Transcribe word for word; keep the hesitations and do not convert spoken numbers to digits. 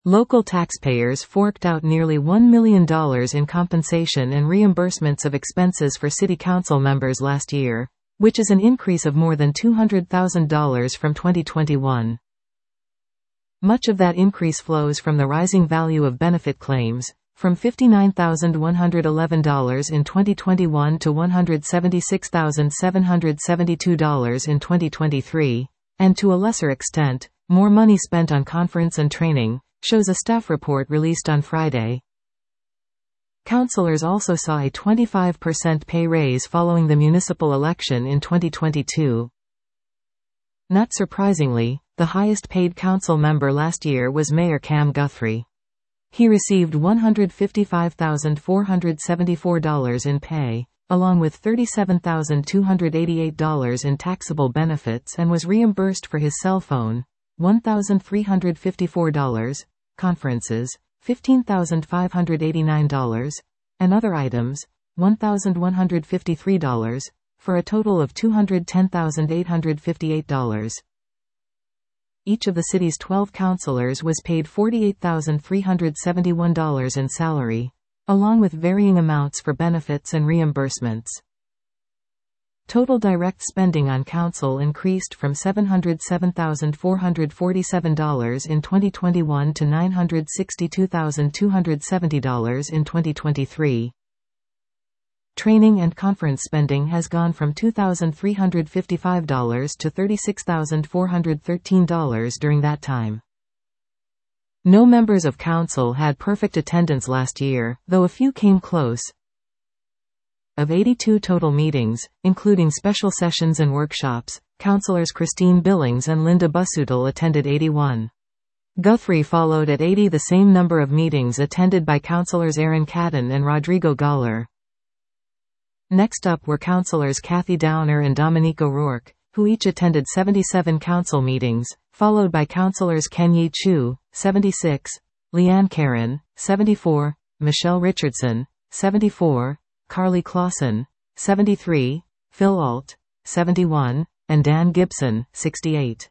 Local taxpayers forked out nearly one million dollars in compensation and reimbursements of expenses for city council members last year, which is an increase of more than two hundred thousand dollars from twenty twenty-one. Much of that increase flows from the rising value of benefit claims, from fifty-nine thousand one hundred eleven dollars in twenty twenty-one to one hundred seventy-six thousand seven hundred seventy-two dollars in twenty twenty-three, and to a lesser extent, more money spent on conference and training, shows a staff report released on Friday. Councilors also saw a twenty-five percent pay raise following the municipal election in twenty twenty-two. Not surprisingly, the highest paid council member last year was Mayor Cam Guthrie. He received one hundred fifty-five thousand four hundred seventy-four dollars in pay, along with thirty-seven thousand two hundred eighty-eight dollars in taxable benefits, and was reimbursed for his cell phone, one thousand three hundred fifty-four dollars, conferences, fifteen thousand five hundred eighty-nine dollars, and other items, one thousand one hundred fifty-three dollars, for a total of two hundred ten thousand eight hundred fifty-eight dollars. Each of the city's twelve councilors was paid forty-eight thousand three hundred seventy-one dollars in salary, along with varying amounts for benefits and reimbursements. Total direct spending on council increased from seven hundred seven thousand four hundred forty-seven dollars in twenty twenty-one to nine hundred sixty-two thousand two hundred seventy dollars in twenty twenty-three. Training and conference spending has gone from two thousand three hundred fifty-five dollars to thirty-six thousand four hundred thirteen dollars during that time. No members of council had perfect attendance last year, though a few came close. Of eighty-two total meetings, including special sessions and workshops, councilors Christine Billings and Linda Busuttil attended eighty-one. Guthrie followed at eighty, the same number of meetings attended by councilors Aaron Cadden and Rodrigo Galler. Next up were councilors Kathy Downer and Dominique O'Rourke, who each attended seventy-seven council meetings, followed by councilors Kenyi Chu, seventy-six, Leanne Caron, seventy-four, Michelle Richardson, seventy-four, Carly Clausen, seventy-three, Phil Alt, seventy-one, and Dan Gibson, sixty-eight.